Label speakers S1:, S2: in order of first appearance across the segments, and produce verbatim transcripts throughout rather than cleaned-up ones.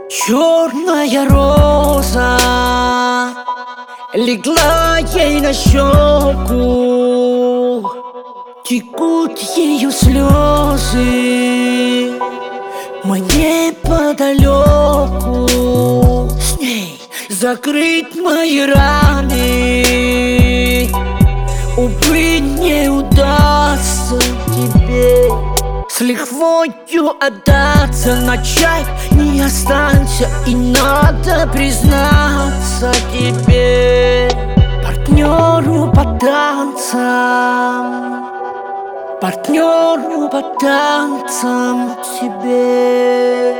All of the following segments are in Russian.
S1: Черная роза легла ей на щеку, текут ее слезы. Мы неподалеку, с ней закрыть мои раны. Увы, не удастся тебе с лихвою отдаться. На чай не останься, и надо признаться тебе, партнеру по танцам, партнеру по танцам тебе.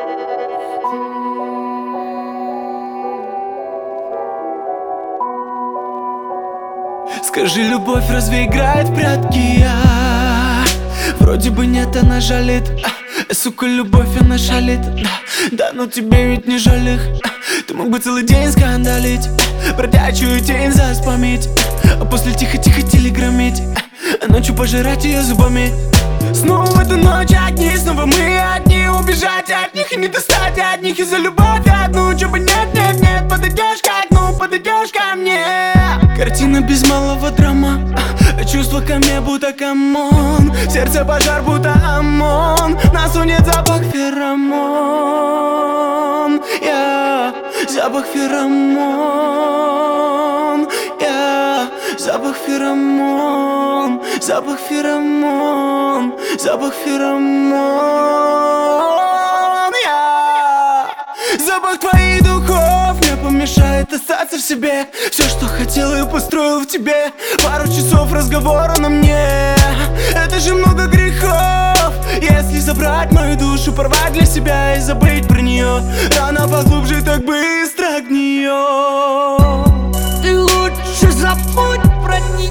S2: Скажи, любовь разве играет в прятки? А, вроде бы нет, она жалит. а, Сука, любовь, она шалит. Да, да, но тебе ведь не жаль их. а, Ты мог бы целый день скандалить, а, бродячую тень заспамить, а после тихо-тихо телеграммить, а ночью пожирать ее зубами. Снова в эту ночь одни, снова мы одни. Убежать от них и не достать от них. Из-за любовь одну, чё бы нет, нет, нет. Подойдешь к окну, подойдешь ко мне. Картина без малого драма, а чувства ко мне будто камон. Сердце пожар будто ОМОН. Нас унет запах феромон. yeah. Запах феромон. yeah. Запах феромон. Запах феромон. Запах феромон. yeah. Запах твоих духов не помешает остаться в себе. Все, что хотел, я построил в тебе. Пару часов разговора на мне. Это же много грехов. Если забрать мою душу, порвать для себя и забыть про нее, рана поглубже, так быстро гниет.
S1: Ты лучше забудь про нее,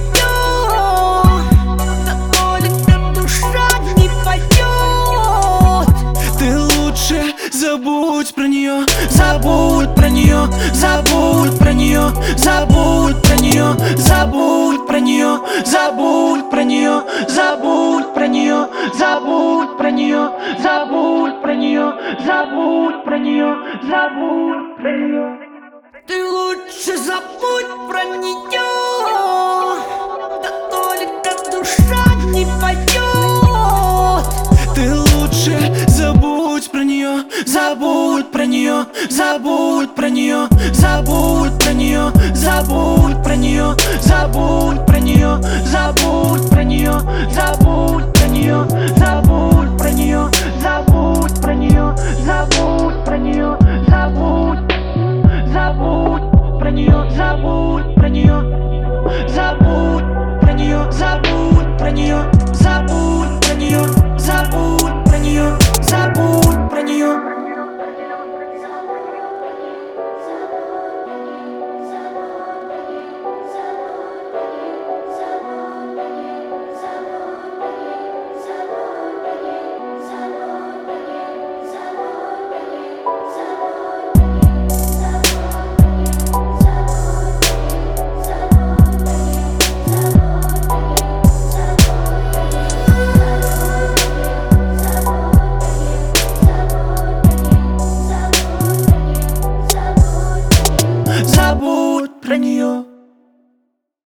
S1: да только душа не поет.
S2: Ты лучше забудь про нее, забудь про нее, забудь про нее, забудь про нее, забудь про нее, забудь про нее, забудь про нее, забудь про нее, забудь про нее, забудь про нее, забудь про нее.
S1: Ты лучше забудь про нее, да только душа не поет.
S2: Ты лучше забудь про нее, забудь про нее, забудь про нее, забудь про нее, забудь про нее, забудь про нее, забудь про нее, забудь про нее, забудь про нее, забудь про нее, забудь про нее, забудь, забудь про нее, забудь про нее, забудь про нее, забудь про нее, забудь про нее, забудь про нее, забудь про нее. Забудь про нее.